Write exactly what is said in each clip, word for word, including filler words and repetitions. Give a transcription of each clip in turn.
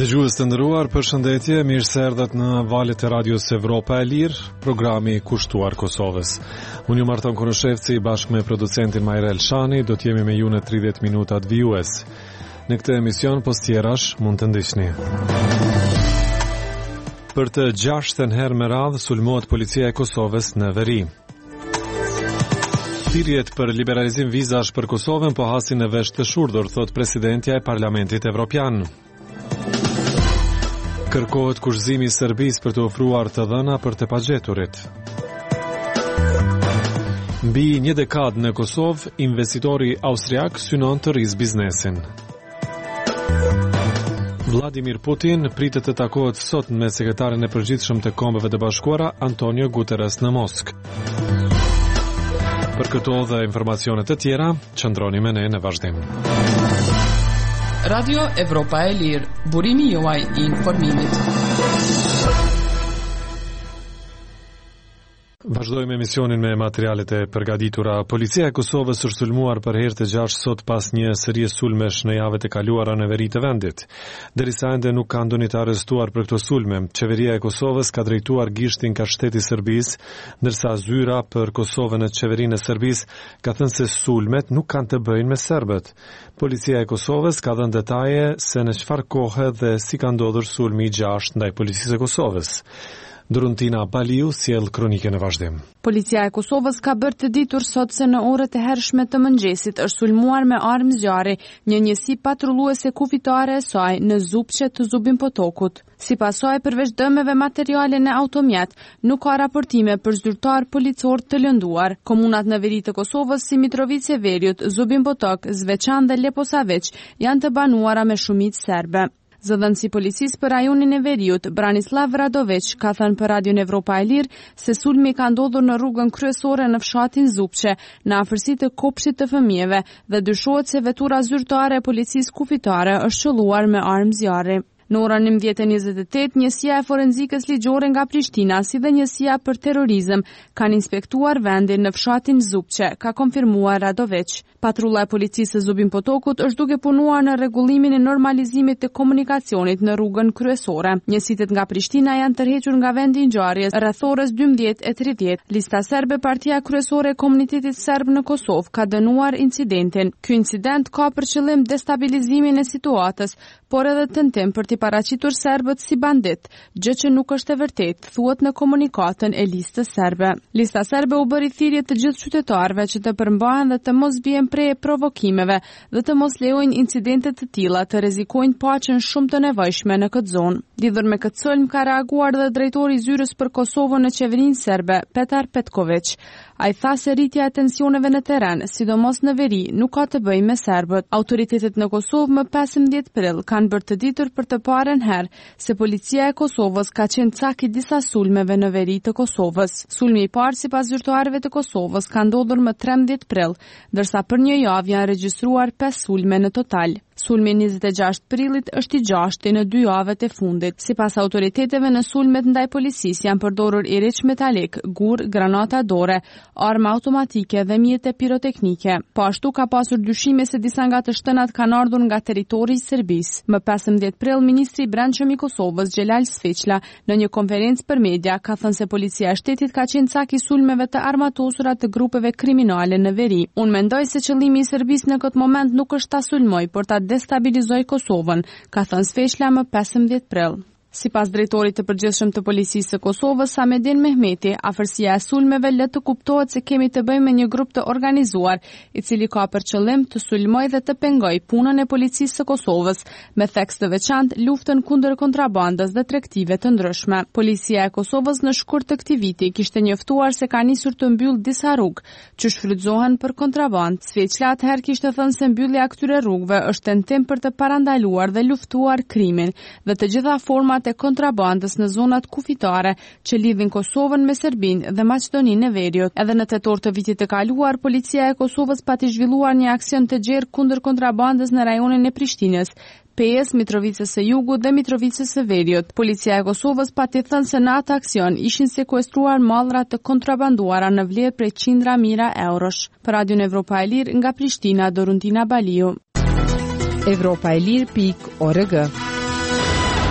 Dëgjues të nderuar, përshëndetje, mirë se erdhët në valët e radios Evropa e Lirë, programi kushtuar Kosovës. Unë ju Marton Kunushevci bashkë me producentin Majrel Shani do t'jemi me ju në tridhjetë minutat vijues. Në këtë emision postjerash mund të ndiqni. Për të gjashtën herë me radhë sulmohet policia e Kosovës në veri. Thirrjet për liberalizim vizash për Kosovën po hasin në vesh të shurdhur, thot presidentja e Parlamentit Evropian. Kërkohet kushëzimi i Serbisë për të ofruar të dhëna për të pagjeturit. Mbi një dekadë në Kosovë, investitori austriak synon të rrisë biznesin. Vladimir Putin pritet të takohet sot me sekretarin e përgjithshëm të Kombeve të Bashkuara, Antonio Guterres, në Moskë. Për këto dhe informacione të tjera, qëndroni me ne në vazhdim. Radio Evropa e Lirë, burimi juaj i informimit. Vazhdojmë emisionin me materialet e përgatitura. Policia e Kosovës është sulmuar për herë të gjashtë sot pas një serie sulmesh në javët e kaluara në veri të vendit. Derisa ende nuk ka ndonjë të arrestuar për këto sulme, qeveria e Kosovës ka drejtuar gishtin ka shteti i Serbisë, ndërsa zyra për Kosovën në qeverinë e Serbisë ka thënë se sulmet nuk kanë të bëjnë me serbët. Policia e Kosovës ka dhënë detaje se në çfarë kohe dhe si ka ndodhur sulmi i gjashtë ndaj policisë së Kosovës. Doruntina Baliu sjell kronikën e vazhdim. Policia e Kosovës ka bërë të ditur sot se në orët e hershme të mëngjesit është sulmuar me armë zjarri një njësi patrulluese kufitare e saj në Zupçe të Zubin Potokut. Sipas saj, përveç dëmeve materiale në automjet, nuk ka raportime për zyrtar policor të lënduar. Komunat në veri të Kosovës si Mitrovice Veriut, Zubin Potok, Zveçan dhe Leposavić janë të banuara me shumicë serbe. Zëdhënësi policisë për rajonin e Veriut, Branislav Radović, ka thënë për Radion Evropa e Lirë se sulmi ka ndodhur në rrugën kryesore në fshatin Zupçe, në afërsi të kopshtit të fëmijëve, dhe dyshohet se vetura zyrtare e policisë kufitare është qelluar me armë zjarri. Në orën njëmbëdhjetë e njëzet e tetë, njësia e forenzikës ligjore nga Prishtina, si dhe njësia për terrorizëm, kanë inspektuar vendin në fshatin Zupçe, ka konfirmuar Radović. Patrulla e policisë së Zubin Potokut është duke punuar në rregullimin e normalizimit të komunikacionit në rrugën kryesore. Njësitet nga Prishtina janë tërhequr nga vendi i ngjarjes rreth orës dymbëdhjetë e tridhjetë. Lista serbe, partia kryesore e komunitetit serb në Kosovë, ka dënuar incidentin. Ky incident ka për qëllim destabilizimin e situatës, por edhe tentim për të paraqitur serbët si bandit, gjë që nuk është e vërtetë, thuhet në komunikatën e listës serbe. Lista serbe u bëri thirrje të gjithë qytetarëve që të përmbahen dhe të mos bien prej provokimeve dhe të mos lejojnë incidente të tilla të rrezikojnë paqen shumë të nevojshme në këtë zonë. Lidhur me këtë sulm ka reaguar dhe drejtori i zyrës për Kosovën në qeverinë serbe, Petar Petković. Ai tha se rritja e tensioneve në terren, sidomos në veri, nuk ka të bëjë me serbët. Autoritetet në Kosovë më pesëmbëdhjetë prill kanë bërë të ditur për të parën herë se policia e Kosovës ka qenë cak i disa sulmeve në veri të Kosovës. Sulmi i parë sipas zyrtarëve të Kosovës ka ndodhur më trembëdhjetë prill, ndërsa për një javë janë regjistruar pesë sulme në total. Sulmi njëzet e gjashtë prillit është i gjashti në dy javët e fundit. Sipas autoriteteve, në sulmet ndaj policisë janë përdorur iriç metalik, gur, granata dore, armë automatike dhe mjete piroteknike. Po ashtu ka pasur dyshime se disa nga të shtënat kanë ardhur nga territori i Serbisë. Më pesëmbëdhjetë prill, ministri i brendshëm i Kosovës, Xhelal Sveçla, në një konferencë për media ka thënë se policia e shtetit ka qenë cak i sulmeve të armatosura të grupeve kriminale në veri. Unë mendoj se qëllimi i Serbisë në këtë moment nuk është ta sulmoj, por ta destabilizoj Kosovën, ka thënë Sveçla më pesëmbëdhjetë prill. Sipas drejtorit të përgjithshëm të policisë së Kosovës, Samedin Mehmeti, afërsia e sulmeve lë të kuptohet se kemi të bëjmë me një grup të organizuar, i cili ka për qëllim të sulmoj dhe të pengoj punën e policisë së Kosovës, me theks të veçantë luftën kundër kontrabandës dhe tregtive të ndryshme. Policia e Kosovës në shkurt të këtij viti kishte njoftuar se ka nisur të mbyll disa rrugë që shfrytëzohen për kontrabandë. Sveçla atëherë kishte thënë se mbyllja e këtyre rrugëve është tentim për të parandaluar dhe luftuar krimin dhe të gjitha format e kontrabandës në zonat kufitare që lidhin Kosovën me Serbinë dhe Maqedoninë e Veriut. Edhe në tetor të vitit të kaluar, policia e Kosovës pati zhvilluar një aksion të gjerë kundër kontrabandës në rajonin e Prishtinës, Pes, Mitrovicës së Jugut dhe Mitrovicës së Veriut. Policia e Kosovës pati thënë se në atë aksion ishin sekuestruar mallra të kontrabanduara në vlerë prej qindra mijëra eurosh. Për Radion Evropa e Lirë nga Prishtina, Doruntina Baliu. Evropa e Lirë pikë org.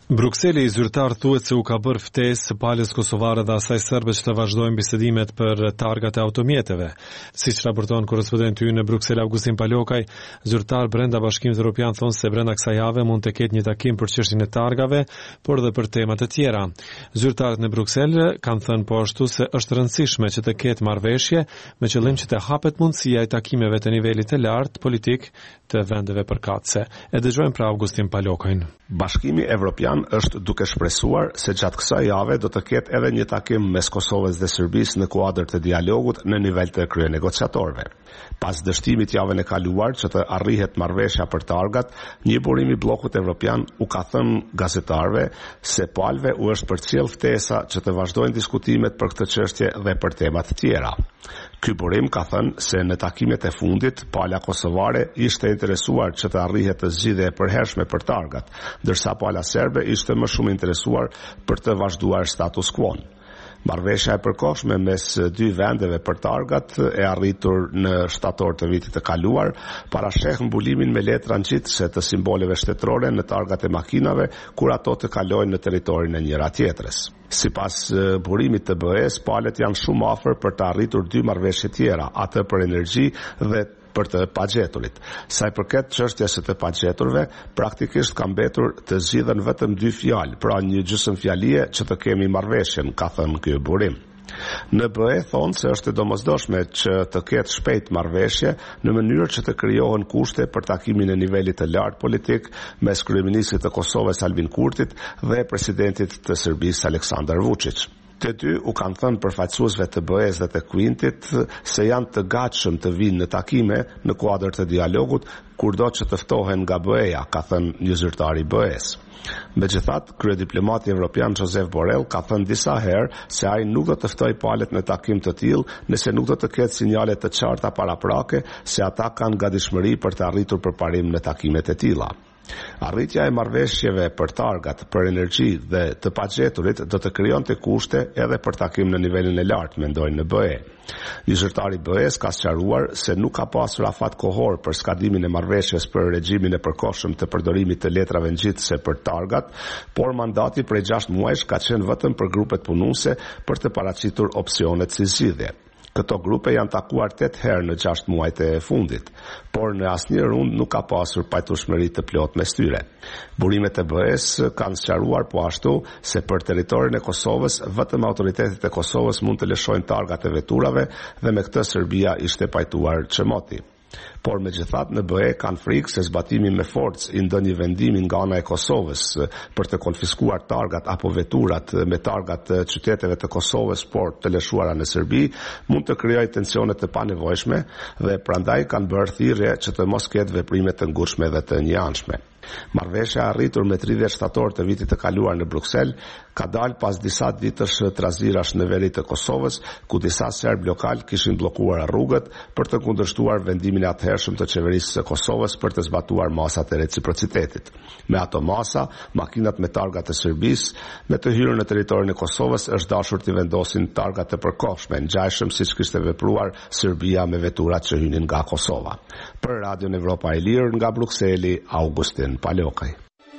Brukseli i zyrtar thuhet se u ka bërë ftesë së palës kosovare dhe asaj serbe që të vazhdojnë bisedimet për targat e automjeteve. Siç raporton korrespondenti ynë në Bruksel Augustin Palokaj, zyrtar brenda Bashkimit Evropian thonë se brenda kësaj jave mund të ketë një takim për çështjen e targave, por edhe për tema të tjera. Zyrtarët në Bruksel kanë thënë po ashtu se është rëndësishme që të ketë marrëveshje me qëllim që të hapet mundësia e takimeve të nivelit të lartë politik të vendeve përkatëse. E dëgjojmë pra Augustin Palokajin. Bashkimi Evropian është duke shpresuar se gjatë kësaj jave do të ketë edhe një takim mes Kosovës dhe Serbisë në kuadër të dialogut në nivel të kryenegociatorëve. Pas dështimit javën e kaluar që të arrihet marrëveshja për targat, një burim i bllokut evropian u ka thënë gazetarëve se palëve u është përcjell ftesa që të vazhdojnë diskutimet për këtë çështje dhe për tema të tjera. Ky burim ka thënë se në takimet e fundit, pala kosovare ishte interesuar që të arrihet të zgjidhje e përhershme për targat, ndërsa pala serbe ishte më shumë interesuar për të vazhduar status quo. Marrëveshja e përkohshme mes dy vendeve për targat e arritur në shtator të vitit të kaluar parasheh mbulimin me letra ngjitëse të simboleve shtetërore në targat e makinave kur ato të kalojnë në territorin e njëra tjetrës. Sipas burimit të B E-s, palët janë shumë afër për të arritur dy marrëveshje tjera, atë për energji dhe për të pagjeturit. Sa i përket çështjes së të pagjeturve, praktikisht ka mbetur të zgjidhen vetëm dy fjalë, pra një gjysmëfjalie që të kemi marrëveshjen, ka thënë ky burim. Në B E thonë se është e domosdoshme që të ketë shpejt marrëveshje në mënyrë që të krijohen kushte për takimin e nivelit të lartë politik mes kryeministrit të Kosovës Albin Kurtit dhe presidentit të Serbisë Aleksandar Vučić. Të dy u kanë thënë përfaqësuesve të B E-s dhe të Quintit se janë të gatshëm të vinë në takime në kuadër të dialogut kurdo që të ftohen nga B E-ja, ka thënë një zyrtar i B E-s. Megjithatë, kryediplomati evropian Josep Borrell ka thënë disa herë se ai nuk do të ftojë palët në takim të tillë nëse nuk do të ketë sinjale të qarta paraprake se ata kanë gatishmëri për të arritur përparim në takimet e tilla. Arritja e marrëveshjeve për targat, për energji dhe të pagjeturit do të krijonte kushte edhe për takim në nivelin e lartë, mendojnë në B E. Një zyrtar i B E-s ka sqaruar se nuk ka pasur afat kohor për skadimin e marrëveshjes për regjimin e përkohshëm të përdorimit të letrave ngjitëse për targat, por mandati prej gjashtë muajsh ka qenë vetëm për grupet punuese për të paraqitur opsionet si zgjidhje. Këto grupe janë takuar tetë herë në gjashtë muajt e fundit, por në asnjë rund nuk ka pasur pajtueshmëri të plotë mes tyre. Burimet e B E-s kanë sqaruar po ashtu se për territorin e Kosovës vetëm autoritetet e Kosovës mund të lëshojnë targat e veturave dhe me këtë Serbia ishte pajtuar çmoti. Por megjithatë në B E kanë frikë se zbatimi me forcë i ndonjë vendimi nga ana e Kosovës për të konfiskuar targat apo veturat me targat të qyteteve të Kosovës por të lëshuara në Serbi mund të krijojë tensione të panevojshme dhe prandaj kanë bërë thirrje që të mos ketë veprime të ngurshme dhe të njëanshme. Marrëveshja e arritur me tridhjetë shtator të vitit të kaluar në Bruksel ka dalë pas disa ditësh trazirash në veri të Kosovës, ku disa serb lokal kishin bllokuar rrugët për të kundërshtuar vendimin e atëhershëm të qeverisë së Kosovës për të zbatuar masat e reciprocitetit. Me ato masa, makinat me targat e Serbisë me të hyrë në territorin e Kosovës është dashur të vendosin targat të përkohshme, ngjajshëm siç kishte vepruar Serbia me veturat që hynin nga Kosova. Për Radion Evropa e Lirë nga Brukseli, Augustin Palokaj.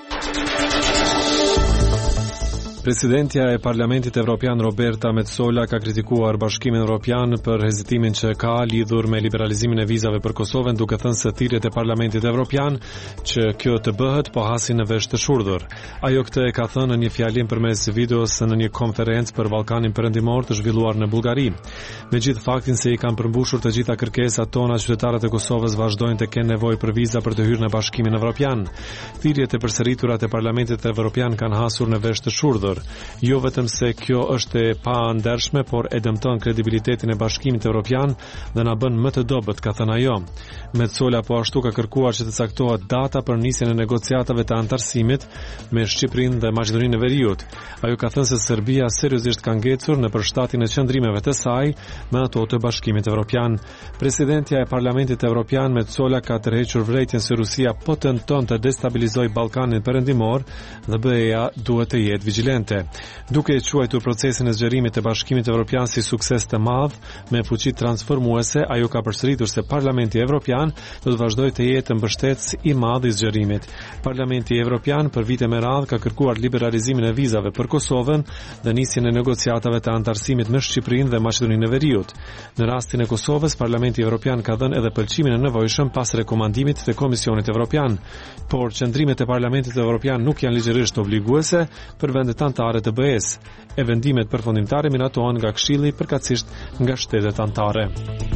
Presidentja e Parlamentit Evropian Roberta Metsola ka kritikuar Bashkimin Evropian për hezitimin që ka lidhur me liberalizimin e vizave për Kosovën, duke thënë se thirrjet e Parlamentit Evropian që kjo të bëhet po hasin në vesh të shurdhur. Ajo këtë e ka thënë në një fjalim përmes videos në një konferencë për Ballkanin Perëndimor të zhvilluar në Bullgari. Megjithë faktin se i kanë përmbushur të gjitha kërkesat tona, qytetarët e Kosovës vazhdojnë të kenë nevojë për viza për të hyrë në Bashkimin Evropian. Thirrjet e përsëriturat e Parlamentit Evropian kanë hasur në vesh të shurdhur. Jo vetëm se kjo është e pandershme, por e dëmton kredibilitetin e Bashkimit Evropian dhe na bën më të dobët, ka thënë ajo. Metsola po ashtu ka kërkuar që të caktohet data për nisjen e negociatave të antarësimit me Shqipërinë dhe Maqedoninë e Veriut. Ajo ka thënë se Serbia seriozisht ka ngecur në përshtatjen e qëndrimeve të saj me ato të Bashkimit Evropian. Presidentja e Parlamentit Evropian Metsola ka tërhequr vërejtjen se Rusia po tenton të destabilizojë Ballkanin Perëndimor dhe B E-ja duhet të jetë vigjilente. kontinente. Duke e quajtur procesin e zgjerimit të Bashkimit Evropian si sukses të madh me fuqi transformuese, ajo ka përsëritur se Parlamenti Evropian do të vazhdojë të jetë mbështetës i madh i zgjerimit. Parlamenti Evropian për vite me radhë ka kërkuar liberalizimin e vizave për Kosovën dhe nisjen e negociatave të antarësimit me Shqipërinë dhe Maqedoninë e Veriut. Në rastin e Kosovës, Parlamenti Evropian ka dhënë edhe pëlqimin e nevojshëm pas rekomandimit të Komisionit Evropian, por qëndrimet e Parlamentit Evropian nuk janë ligjërisht obliguese për vendet anëtare të B E-s. E vendimet përfundimtare miratohen nga Këshilli, përkatësisht nga shtetet anëtare.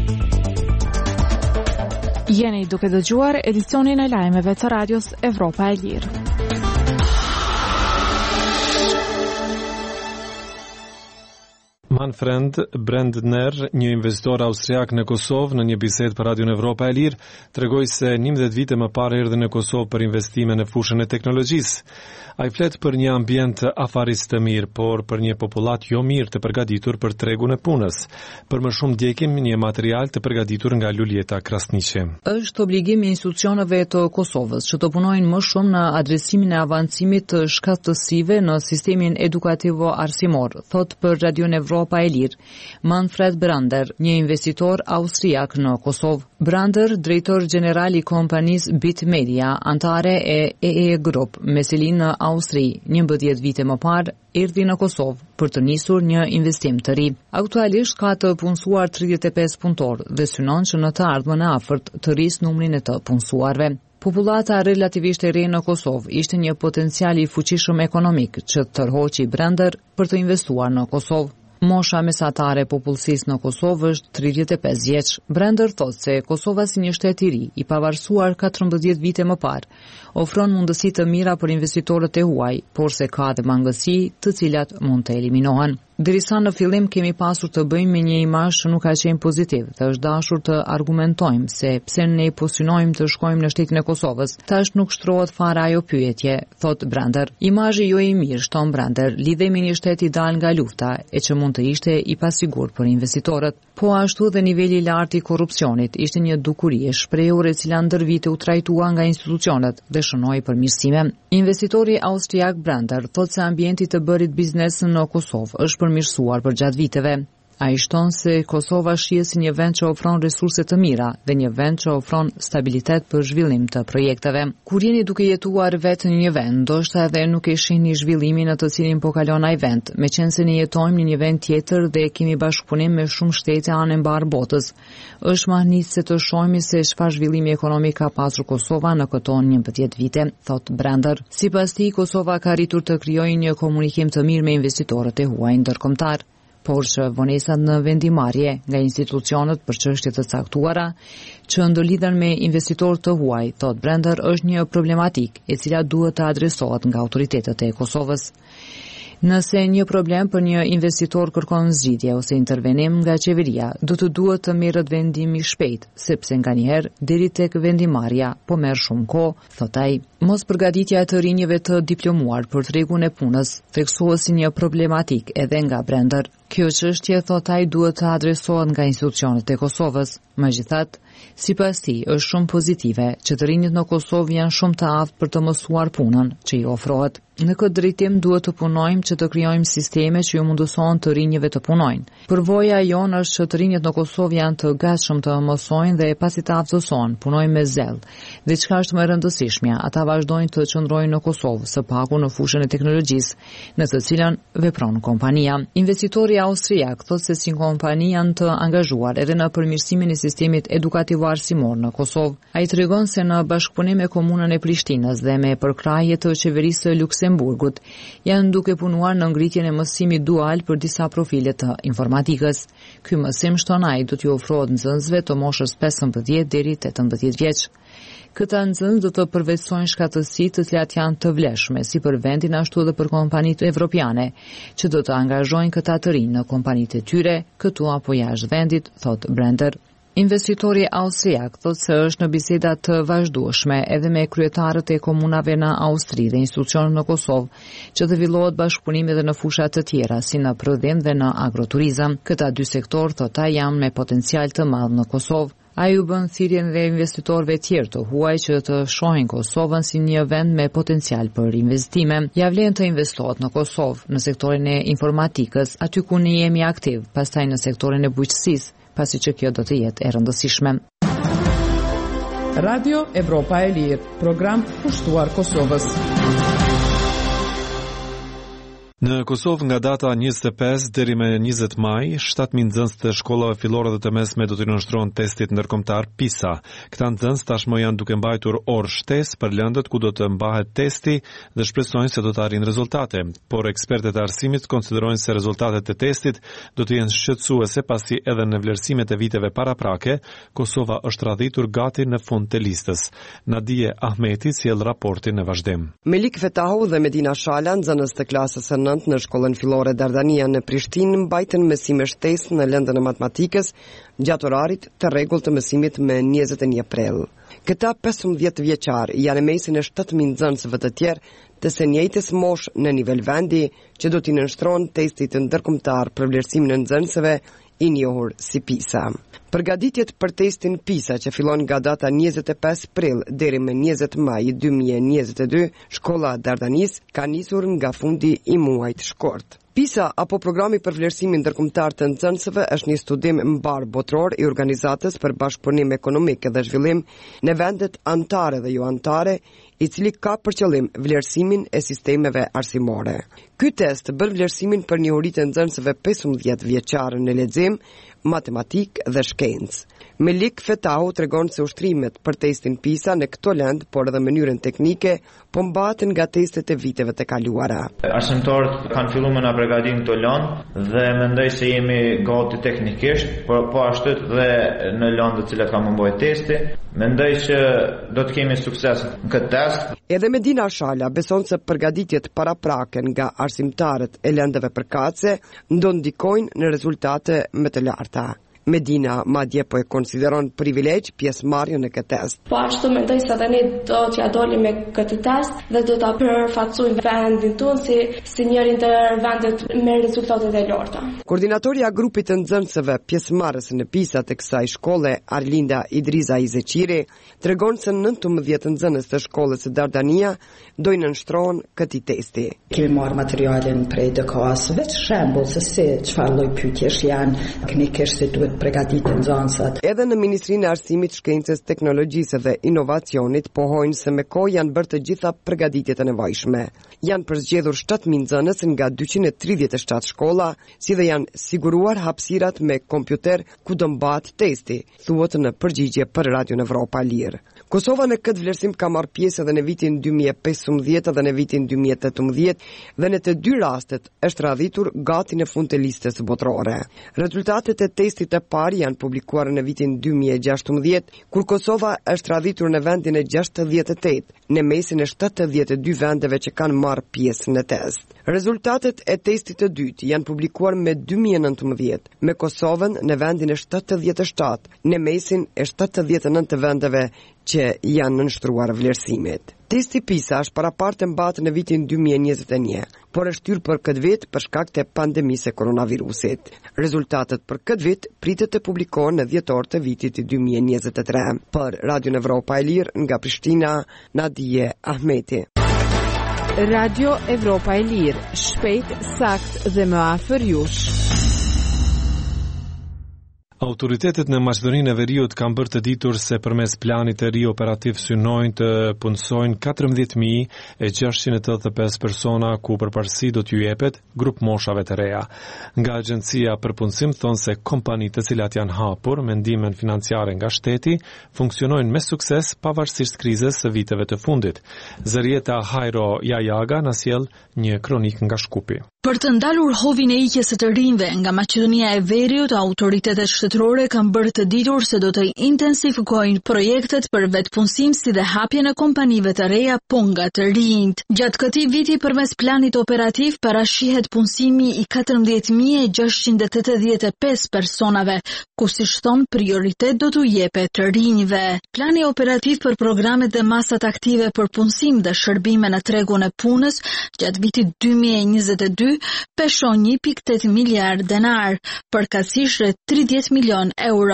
Jeni duke dëgjuar edicionin e lajmeve të radios Evropa e Lirë. Manfred Brandner, një investitor austriak në Kosovë, në një bisedë për Radion Evropa e Lirë, tregoi se njëmbëdhjetë vite më parë erdhi në Kosovë për investime në fushën e teknologjisë. Ai flet për një ambient afaristë të mirë, por për një popullat jo mirë të përgatitur për tregun e punës. Për më shumë ndjekim një material të përgatitur nga Luljeta Krasniqi. Është obligim i institucioneve të Kosovës që të punojnë më shumë në adresimin e avancimit të shkatësive në sistemin edukativo arsimor, thot për Radion Evropa e Lirë Manfred Brander, një investitor austriak në Kosovë. Brander, drejtor general i kompanisë Bit Media, antare e E E Group, me selinë në Austri, njëmbëdhjetë vite më parë, erdhi në Kosovë për të nisur një investim të ri. Aktualisht ka të punësuar tridhjetë e pesë punëtor dhe synon që në të ardhmen e afërt të rrisë numrin e të punësuarve. Popullata relativisht e re në Kosovë ishte një potencial i fuqishëm ekonomik që tërhoqi Brander për të investuar në Kosovë. Mosha mesatare e popullsisë në Kosovë është tridhjetë e pesë vjeç. Brander thotë se Kosova si një shtet i ri, i pavarësuar katërmbëdhjetë vite më parë, ofron mundësi të mira për investitorët e huaj, por se ka dhe mangësi të cilat mund të eliminohen. Derisa në fillim kemi pasur të bëjmë me një imazh që nuk ka qenë pozitiv, dhe është dashur të argumentojmë se pse ne po synojmë të shkojmë në shtetin e Kosovës, tash nuk shtrohet fare ajo pyetje, thot Brander. Imazhi jo i mirë, shton Brander, lidhej me një shtet i dal nga lufta, e që mund të ishte i pasigurt për investitorët. Po ashtu dhe niveli i lartë i korrupsionit ishte një dukuri e shprehur e cila ndër vite u trajtua nga institucionet dhe shënoi përmirësime. Investitori austriak Brander thotë se ambienti të bërit biznes në Kosovë është përmirësuar për gjatë viteve. Ai shton se Kosova shihet si një vend që ofron resurse të mira dhe një vend që ofron stabilitet për zhvillim të projekteve. Kur jeni duke jetuar vetë në një vend, ndoshta edhe nuk e shihni zhvillimin në të cilin po kalon ai vend, meqense ne jetojmë në një vend tjetër dhe kemi bashkëpunim me shumë shtete anë mbar botës. Është mahnitse të shohim se çfarë zhvillimi ekonomik ka pasur Kosova në këto njëmbëdhjetë vite, thot Brander. Sipas tij, Kosova ka arritur të krijojë një komunikim të mirë me investitorët e huaj ndërkombëtar, por që vonesat në vendimarrje nga institucionet për çështje të caktuara që ndërlidhen me investitorë të huaj, thot Brander, është një problematik e cila duhet të adresohet nga autoritetet e Kosovës. Nëse një problem për një investitor kërkon zgjidhje ose intervenim nga qeveria, do të duhet të merret vendim i shpejt, sepse nganjëherë deri tek vendimarrja po merr shumë kohë, thot ai. Mos përgatitja e të rinjve të diplomuar për tregun e punës theksohet si një problematik edhe nga Brander. Kjo çështje, thot ai, duhet të adresohet nga institucionet e Kosovës. Megjithatë, sipas tij, është shumë pozitive që të rinjët në Kosovë janë shumë të aftë për të mësuar punën që i ofrohet. Në këtë drejtim duhet të punojmë që të krijojmë sisteme që ju mundësojnë të rinjëve të punojnë. Përvoja jonë është që të rinjët në Kosovë janë të gatshëm të mësojnë dhe pasi të aftësohen, punojnë me zell. Dhe çka është më e rëndësishmja, ata vazhdojnë të qëndrojnë në Kosovë së paku në fushën e teknologjisë, në të cilën vepron kompania. Investitori austriak thotë se si kompani janë të angazhuar edhe në përmirësimin e sistemit edukativ arsimor në Kosovë. Ai tregon se në bashkëpunim me komunën e Prishtinës dhe me përkrahje të qeverisë së Luksemburgut janë duke punuar në ngritjen e mësimit dual për disa profile të informatikës. Ky mësim, shton ai, do t'ju ofrohet nxënësve të moshës pesëmbëdhjetë deri tetëmbëdhjetë vjeç. Këta nxënës do të përveçsojnë shkatësi të cilat janë të vlefshme si për vendin ashtu edhe për kompanitë evropiane, që do të angazhojnë këta të rinj në kompanitë e tyre, këtu apo jashtë vendit, thot Brander. Investitori austriak thotë se është në biseda të vazhdueshme edhe me kryetarët e komunave në Austri dhe institucionet në Kosovë që të zhvillohet bashkëpunim edhe në fusha të tjera si në prodhim dhe në agroturizëm. Këta dy sektor, thotë ai, janë me potencial të madh në Kosovë. Ai u bën thirrjen dhe investitorëve tjerë të huaj që të shohin Kosovën si një vend me potencial për investime. Ja vlen të investohet në Kosovë në sektorin e informatikës, aty ku ne jemi aktiv, pastaj në sektorin e bujqësisë, pasi që kjo do të jetë e rëndësishme. Radio Evropa e Lirë, program pushtuar Kosovës. Në Kosovë nga data njëzet e pesë deri me njëzet maj, shtatë mijë nxënës të shkollave fillore dhe të mesme do të nënshtrohen testit ndërkombëtar PISA. Këta nxënës tashmë janë duke mbajtur orë shtesë për lëndët ku do të mbahet testi dhe shpresojnë se do të arrijnë rezultate, por ekspertët e arsimit konsiderojnë se rezultatet e testit do të jenë shqetësuese pasi edhe në vlerësimet e viteve paraprake, Kosova është radhitur gati në fund të listës. Nadije Ahmeti sjell raportin në vazhdim. Melik Fetahu dhe Medina Shala, nxënës të klasës së në shkollën fillore Dardania në Prishtinë, mbajtën mësime shtesë në lëndën e matematikës gjatë orarit të rregullt të mësimit me njëzet e një prill. Këta pesëmbëdhjetë vjeçar janë mesin e shtatë mijë nxënësve të tjerë të së njëjtës moshë në nivel vendi që do t'i nënshtrohen testit ndërkombëtar për vlerësimin e nxënësve i njohur si PISA. Përgatitjet për testin PISA që fillon nga data njëzet e pesë prill deri me njëzet maj dy mijë e njëzet e dy, shkolla Dardanis ka nisur nga fundi i muajit shkort. PISA apo programi për vlerësimin ndërkombëtar të nxënësve është një studim mbar botror i Organizatës për Bashkëpunim Ekonomik dhe Zhvillim në vendet anëtare dhe jo anëtare, i cili ka për qëllim vlerësimin e sistemeve arsimore. Ky test bën vlerësimin për njohuritë e nxënësve pesëmbëdhjetë vjeçar në lexim, matematik dhe shkencë. Melik Fetahu tregon se ushtrimet për testin PISA në këto lëndë, por edhe mënyrën teknike, po mbahen nga testet e viteve të kaluara. Arsimtarët kanë filluar me na përgatitin këto lëndë dhe mendoj se jemi gati teknikisht, por po ashtu dhe në lëndët të cilat kanë mbajtur testi. Mendoj që do të kemi sukses në këtë test. Edhe Medina Shala beson se përgatitjet paraprake nga arsimtarët e lëndëve përkatëse do ndikojnë në rezultate më të larta. Medina madje po e konsideron privilegj pjesëmarrjen në këtë test. Po ashtu mendoj se edhe ne do t'ja dolim me këtë test dhe do ta përfaqësojmë vendin tonë si, si njërin të vendet me rezultatet e larta. Koordinatorja e grupit të nxënësve pjesëmarrës në PISA të kësaj shkolle, Arlinda Idriza Izeqiri, tregon se nëntëmbëdhjetë nxënës të shkollës së Dardania do i nënshtrohen këtij testi. Kemi marrë materialin prej D K A-s, veç shembull se si çfarë lloj pyetjesh janë, teknikisht si duhet përgatitur nxënësat. Edhe në Ministrinë e Arsimit, Shkencës, Teknologjisë dhe Inovacionit pohojnë se me kohë janë bërë të gjitha përgatitjet e nevojshme. Janë përzgjedhur shtatë mijë nxënës nga dyqind e tridhjetë e shtatë shkolla, si dhe janë siguruar hapësirat me kompjuter ku do mbahet testi, thuhet në përgjigje për Radio Evropa Lirë. Kosova në këtë vlerësim ka marrë pjesë edhe në vitin dy mijë e pesëmbëdhjetë dhe në vitin dy mijë e tetëmbëdhjetë dhe në të dy rastet është radhitur gati në fund të listës botërore. Rezultatet e testit të parë janë publikuar në vitin dy mijë e gjashtëmbëdhjetë, kur Kosova është radhitur në vendin e gjashtëdhjetë e tetë, në mesin e shtatëdhjetë e dy vendeve që kanë marrë pjesë në test. Rezultatet e testit të dytë janë publikuar me dy mijë e nëntëmbëdhjetë, me Kosovën në vendin e shtatëdhjetë e shtatë, në mesin e shtatëdhjetë e nëntë vendeve që janë nënshtruar vlerësimit. Testi PISA është parapartë mbahet në vitin dy mijë e njëzet e një, por është hyrë për këtë vit për shkak të pandemisë e koronavirusit. Rezultatet për këtë vit pritet të publikohen në dhjetor të vitit dy mijë e njëzet e tre. Për Radio Evropa e Lirë nga Prishtina, Nadije Ahmeti. Radio Evropa e Lirë, shpejt, sakt dhe më afër jush. Autoritetet në Maqedoninë e Veriut kanë bërë të ditur se përmes planit të ri operativ synojnë të punësojnë katërmbëdhjetë mijë e gjashtëqind e tetëdhjetë e pesë persona ku përparësi do t'ju jepet grup moshave të reja. Nga Agjencia për Punësim thonë se kompanitë të cilat janë hapur me ndihmën financiare nga shteti funksionojnë me sukses pavarësisht krizës së viteve të fundit. Zërieta Hajro Jajaga na sjell një kronik nga Shkupi. Për të ndalur hovin e ikjes së të rinjve nga Maqedonia e Veriut, autoritetet shtetërore kanë bërë të ditur se do të intensifikojnë projektet për vetpunësim si dhe hapjen e kompanive të reja po nga të rinjt. Gjatë këtij viti përmes planit operativ parashihet punësimi i katërmbëdhjetë mijë e gjashtëqind e tetëdhjetë e pesë personave, ku siç thon prioritet do t'u jepet të rinjve. Plani operativ për programet dhe masat aktive për punësim dhe shërbime në tregun e punës gjatë vitit dy mijë e njëzet e dy peshon një pikë tetë miliard denar, përkatësisht rreth tridhjetë milion euro,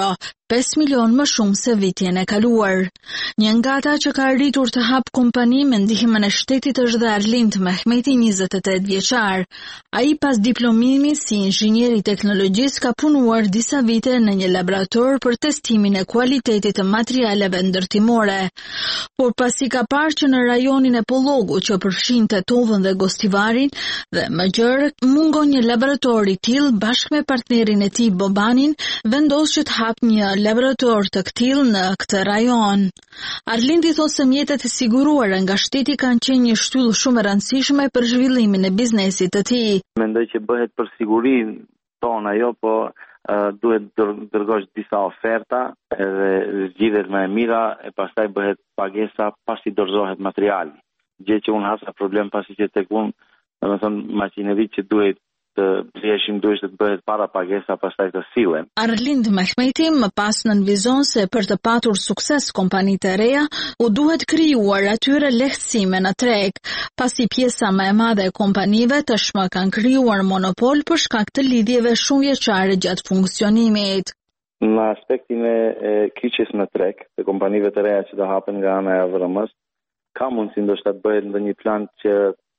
pesë milion më shumë se vitin e kaluar. Një nga ata që ka arritur të hap kompani me ndihmën e shtetit është dhe Arlind Mehmeti, njëzet e tetë vjeçar. Ai pas diplomimit si inxhinier i teknologjisë ka punuar disa vite në një laborator për testimin e kualitetit të materialeve ndërtimore. Por pasi ka parë që në rajonin e Pollogu që përfshin Tetovën dhe Gostivarin dhe më gjërë mungon një laborator i tillë, bashkë me partnerin e tij Bobanin, vendos që të hap një laborator të këtill në këtë rajon. Arlindi thotë se mjetet e siguruara nga shteti kanë qenë një shtyllë shumë e rëndësishme për zhvillimin e biznesit të tij. Mendoj që bëhet për sigurinë tonë ajo, po uh, duhet dërgosh disa oferta edhe zgjidhet më e mira e pastaj bëhet pagesa pasi dorëzohet materiali. Gjë që unë hasa problem pasi që tek unë, domethënë makineritë që duhet të bleshim duhet të bëhet para pagesa pastaj të sillen. Arlind Mehmeti më pas nënvizon se për të patur sukses kompanitë e reja u duhet krijuar atyre lehtësime në treg, pasi pjesa më e madhe e kompanive tashmë kanë krijuar monopol për shkak të lidhjeve shumë vjeçare gjatë funksionimit. Në aspektin e kyçjes në treg të kompanive të reja që do hapen nga ana e A V R M-s, ka mundësi ndoshta të bëhet ndonjë plan që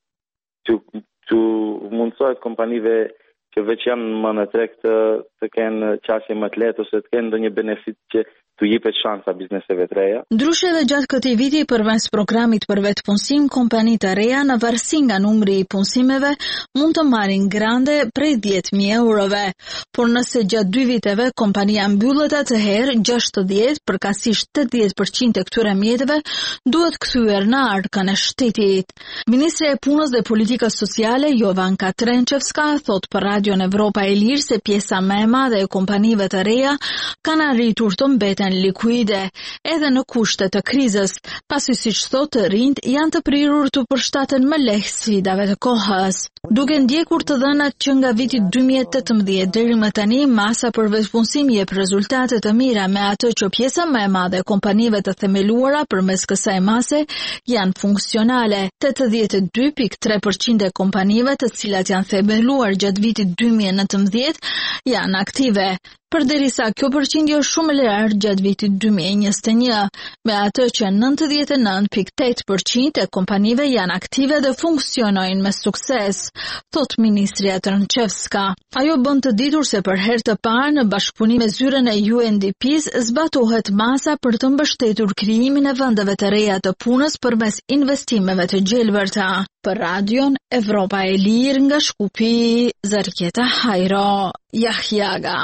që që mundësohet kompanive që veç janë më në treg të, të kenë qasje më të lehtë ose të kenë ndonjë benefit që të jepet shansa bizneseve të reja. Ndryshe edhe gjatë këtij viti përmes programit për vetpunësim, kompanitë e reja në varësi nga numri i punësimeve mund të marrin grande prej dhjetë mijë eurove, por nëse gjatë dy viteve kompania mbyllet atëherë gjashtëdhjetë përkatësisht tetëdhjetë përqind e këtyre mjeteve duhet kthyer në arkën e shtetit. Ministri e Punës dhe Politikës Sociale Jovanka Trenčevska thot për Radion Evropa e Lirë se pjesa më e madhe e kompanive të reja kanë arritur të mbeten likuide edhe në kushte të krizës, pasi siç thotë të rinjt janë të prirur të përshtaten më lehtë sfidave të kohës. Duke ndjekur të dhënat që nga viti dy mijë e tetëmbëdhjetë deri më tani, masa për vetpunësim jep rezultate të mira, me atë që pjesa më e madhe e kompanive të themeluara përmes kësaj mase janë funksionale. tetëdhjetë e dy pikë tre përqind e kompanive të cilat janë themeluar gjatë vitit dy mijë e nëntëmbëdhjetë janë aktive, përderisa kjo përqindje është shumë e lartë gjatë vitit dy mijë e njëzet e një, me atë që nëntëdhjetë e nëntë pikë tetë përqind e kompanive janë aktive dhe funksionojnë me sukses, thot ministria Trenčevska. Ajo bën të ditur se për herë të parë në bashkëpunim me zyrën e U N D P-s zbatohet masa për të mbështetur krijimin e vendeve të reja të punës përmes investimeve të gjelbërta. Për Radion Evropa e Lirë nga Shkupi, Zarketa Hajro, Jahjaga.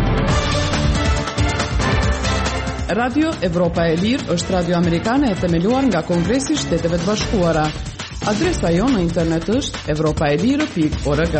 Radio Evropa e Lirë është radio amerikane e themeluar nga Kongresi i Shteteve të Bashkuara. Adresa jonë në internet është evropaelire pikë org.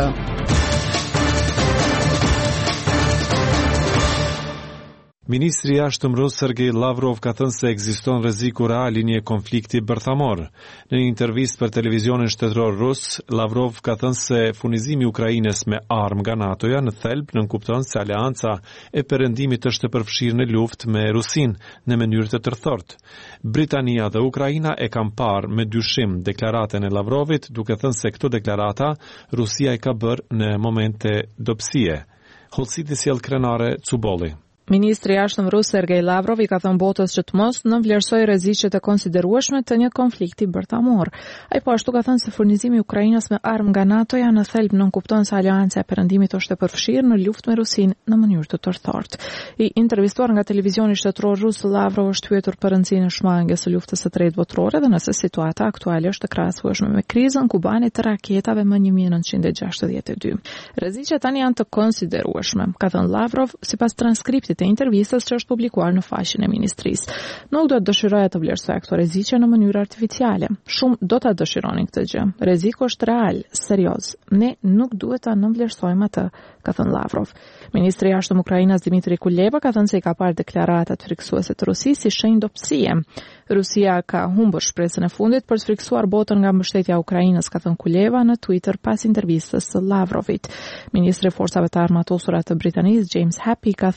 Ministri i jashtëm rus Sergej Lavrov ka thënë se ekziston rreziku real i një konflikti bërthamor. Në një intervistë për televizionin shtetëror rus, Lavrov ka thënë se furnizimi i Ukrainës me armë nga NATO-ja në thelb nënkupton se aleanca e perëndimit është e përfshirë në luftë me Rusin në mënyrë të tërthort. Britania dhe Ukraina e kanë parë me dyshim deklaratën e Lavrovit, duke thënë se këto deklarata Rusia e ka bërë në momente dobësie. Hollësiti sjell krenare Cubolli. Ministri i jashtëm rus Sergej Lavrov i ka thënë botës që të mos nënvlerësojë rreziqet e konsiderueshme të një konflikti bërthamor. Ai po ashtu ka thënë se furnizimi i Ukrainës me armë nga NATO-ja në thelb nënkupton se aleanca e perëndimit është e përfshirë në luftë me Rusin në mënyrë të tërthortë. I intervistuar nga televizioni shtetëror rus, Lavrov është pyetur për rëndësinë e shmangjes së luftës së tretë botërore dhe nëse situata aktuale është e krahasueshme me krizën kubane të raketave më një mijë e nëntëqind e gjashtëdhjetë e dy. Rreziqet tani janë të konsiderueshme, ka thënë Lavrov sipas transkriptit të intervistës që është publikuar në faqen e ministrisë. Nuk do të dëshiroja të vlerësoja këto rreziqe në mënyrë artificiale. Shumë do ta dëshironin këtë gjë. Rreziku është real, serioz. Ne nuk duhet ta nënvlerësojmë atë, ka thënë Lavrov. Ministri i jashtëm Ukrainës Dmitri Kuleba ka thënë se i ka parë deklaratat friksuese të Rusisë si shenjë dobësie. Rusia ka humbur shpresën e fundit për të friksuar botën nga mbështetja e Ukrainës, ka thënë Kuleba në Twitter pas intervistës së Lavrovit. Ministri i Forcave të Armatosura të Britanisë James Happy ka thënë se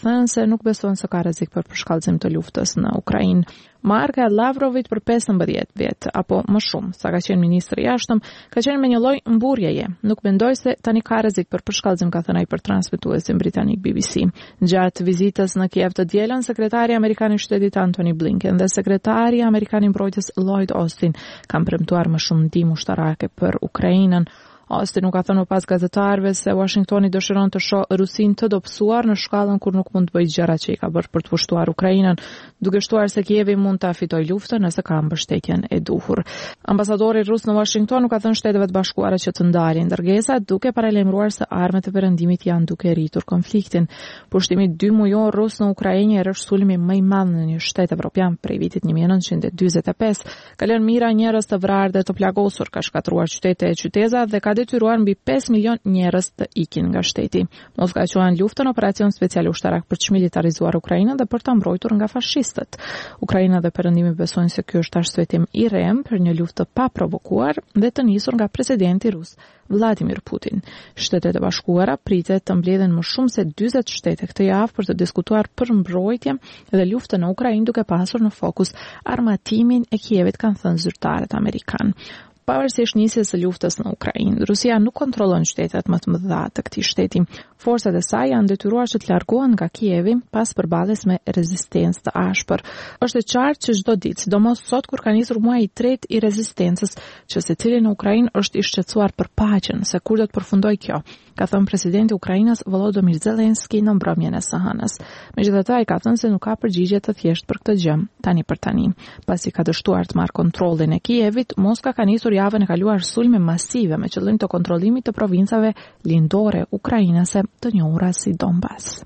dhe nuk beson se ka rrezik për përshkallëzim të luftës në Ukrainë. Marka e Lavrovit për pesëmbëdhjetë vjet apo më shumë, sa ka qenë ministri i jashtëm, ka qenë me një lloj mburjeje. Nuk mendoj se tani ka rrezik për përshkallëzim, ka thënë ai për transmetuesin britanik B B C. Gjatë vizitës në Kiev të dielën, sekretari amerikan i shtetit Antony Blinken dhe sekretari amerikan i mbrojtjes Lloyd Austin kanë premtuar më shumë ndihmë ushtarake për Ukrainën. Austin nuk ka thënë më pas gazetarëve se Washingtoni dëshiron të shohë Rusinë të dobësuar në shkallën kur nuk mund të bëjë gjërat që i ka bërë për të pushtuar Ukrainën, duke shtuar se Kievi mund ta fitojë luftën nëse ka mbështetjen e duhur. Ambasadori rus në Washington nuk ka thënë Shteteve të Bashkuara që të ndalin ndërgesat, duke paralajmëruar se armët e perëndimit janë duke rritur konfliktin. Pushtimi dy mujor rus në Ukrainë është sulmi më i madh në një shtet evropian prej vitit një mijë e nëntëqind e dyzet e pesë. Ka lënë mijëra njerëz të vrarë dhe të plagosur, ka shkatruar qytete e qyteza dhe ka detyruar mbi pesë milion njerëz të ikin nga shteti. Moskva quan luftën operacion special ushtarak për të militarizuar Ukrainën dhe për ta mbrojtur nga fashistët. Ukraina dhe perëndimi besojnë se ky është arsyetim i rem për një luftë të paprovokuar dhe të nisur nga presidenti rus Vladimir Putin. Shtetet e Bashkuara pritet të mbledhen më shumë se dyzet shtete këtë javë për të diskutuar për mbrojtje dhe luftën në Ukrainë, duke pasur në fokus armatimin e Kievit, kanë thënë zyrtarët amerikanë. Pavarësisht nisjes së luftës në Ukrainë, Rusia nuk kontrollon qytetet më të mëdha të këtij shteti. Forcat e saj janë detyruar që të largohen nga Kievi pas përballjes me rezistencë të ashpër. Është e qartë që çdo ditë, sidomos sot kur ka nisur muaji i tretë i rezistencës, që secili në Ukrainë është i shqetësuar për paqen, se kur do të përfundojë kjo, ka thënë presidenti i Ukrainës Volodymyr Zelensky në mbrëmjen e së hënës. Megjithatë, ai ka thënë se nuk ka përgjigje të thjeshtë për këtë gjë, tani për tani. Pasi ka dështuar të marrë kontrollin e Kievit, Moskva ka nisur javën e kaluar sulme masive me qëllim të kontrollimit të provincave lindore ukrainase të njohura si Donbas.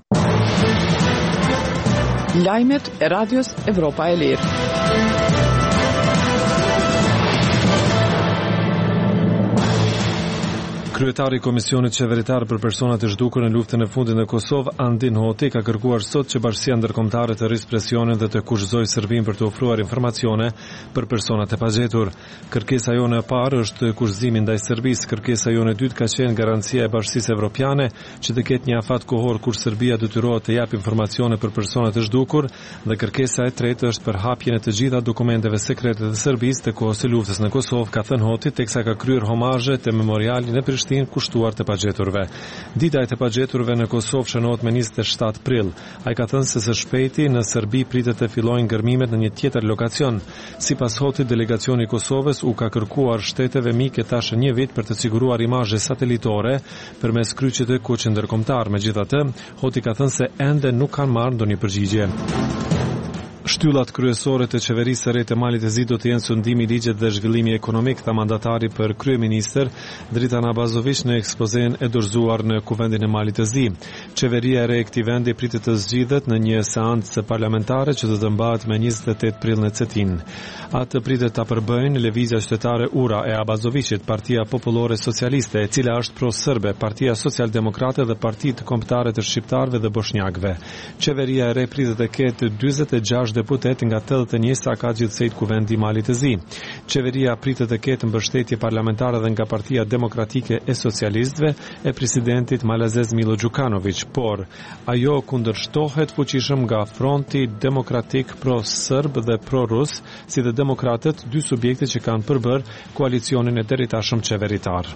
Lajmet e Radios Evropa e Lirë. Kryetari i Komisionit Qeveritar për personat e zhdukur në luftën e fundit në Kosovë, Andin Hoti, ka kërkuar sot që Bashkia Ndërkombëtare të rrisë presionin dhe të kushtojë Serbin për të ofruar informacione për personat e pagjetur. Kërkesa jone e parë është kushtëzimi ndaj Serbisë, kërkesa jone e dytë ka qenë garancia e Bashkisë Evropiane që të ketë një afat kohor kur Serbia detyrohet të japë informacione për personat e zhdukur, dhe kërkesa e tretë është për hapjen e të gjitha dokumenteve sekrete të Serbisë të kohës së luftës në Kosovë, ka thënë Hoti, teksa ka kryer homazhe te memoriali në Prishtinë kushtuar të pagjeturve. Dita e të pagjeturve në Kosovë shënohet me njëzet e shtatë prill. Ai ka thënë se së shpejti në Serbi pritet të fillojnë ngërmimet në një tjetër lokacion. Sipas Hotit, delegacioni i Kosovës u ka kërkuar shteteve mike tash një vit për të siguruar imazhe satelitore përmes kryqit të kuqit ndërkombëtar. Megjithatë, Hoti ka thënë se ende nuk kanë marrë ndonjë përgjigje. Shtyllat kryesore të qeverisë së re të Malit të Zi do të jenë sundimi i ligjit dhe zhvillimi ekonomik, tha mandatari për kryeministër Dritan Abazović në ekspozen e dorëzuar në Kuvendin e Malit të Zi. Qeveria e re e këtij vendi pritet të zgjidhet në një seancë parlamentare që do të mbahet me njëzet e tetë prill në Cetin. Atë pritet ta përbëjnë Lëvizja Qytetare Ura e Abazovićit, Partia Popullore Socialiste, e cila është pro-serbe, Partia Socialdemokrate dhe Partitë Kombëtare të Shqiptarëve dhe Bosnjakëve. Qeveria e re pritet të ketë dyzet e gjashtë deputet nga tetëdhjetë e një sa ka gjithsejt Kuvendi i Malit të Zi. Qeveria pritet të ketë mbështetje parlamentare dhe nga Partia Demokratike e Socialistëve e presidentit Malazez Milo Đukanović, por ajo kundërshtohet fuqishëm nga Fronti Demokratik pro-serb dhe pro-rus, si dhe demokratët, dy subjekte që kanë përbër koalicionin e deritashëm qeveritar.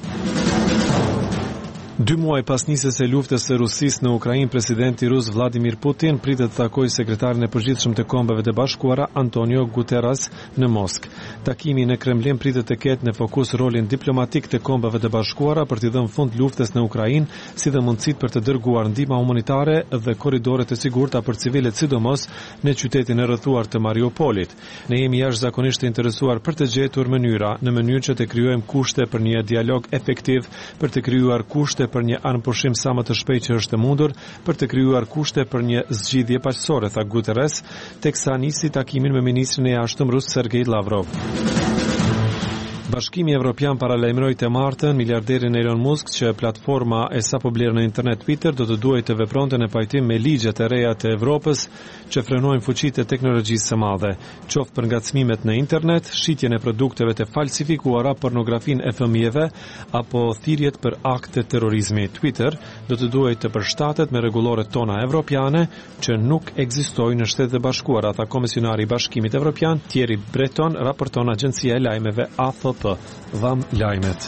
Dy muaj pas nisjes së luftës së Rusisë në Ukrainë, presidenti rus Vladimir Putin pritet të takojë sekretarin e përgjithshëm të Kombeve të Bashkuara Antonio Guterres në Moskë. Takimi në Kremlin pritet të ketë në fokus rolin diplomatik të Kombeve të Bashkuara për të dhënë fund luftës në Ukrainë, si dhe mundësitë për të dërguar ndihmë humanitare dhe korridore të sigurta për civilët, sidomos në qytetin e rrethuar të Mariupolit. Ne jemi jashtëzakonisht të interesuar për të gjetur mënyra në mënyrë që të krijojmë kushte për një dialog efektiv, për të krijuar kushte për një armëpushim sa më të shpejtë që është e mundur, për të krijuar kushte për një zgjidhje paqësore, tha Guterres, teksa nisi takimin me ministrin e jashtëm rus Sergej Lavrov. Bashkimi Evropian paralajmëroi të martën miliarderin Elon Musk që platforma e sapo bler në internet Twitter do të duhej të vepronte në pajtim me ligjet e reja të Evropës që frenojnë fuqitë e teknologjisë së madhe, qoftë për ngacmimet në internet, shitjen e produkteve të falsifikuara, pornografinë e fëmijëve apo thirrjet për akte terrorizmi. Twitter do të duhej të përshtatet me rregulloret tona evropiane që nuk ekzistojnë në Shtetet e Bashkuara, tha komisionari i Bashkimit Evropian Thierry Breton, raporton agjencia e lajmeve A F P. Dham lajmet.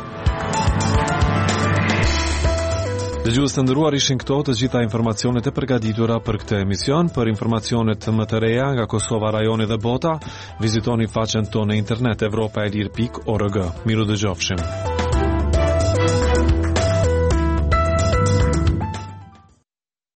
Dëgjues të nderuar, ishin këto të gjitha informacionet e përgatitura për këtë emision. Për informacionet më të reja nga Kosova, rajoni dhe bota, vizitoni faqen tonë në internet evropaelir pikë org. Miru dëgjofshim.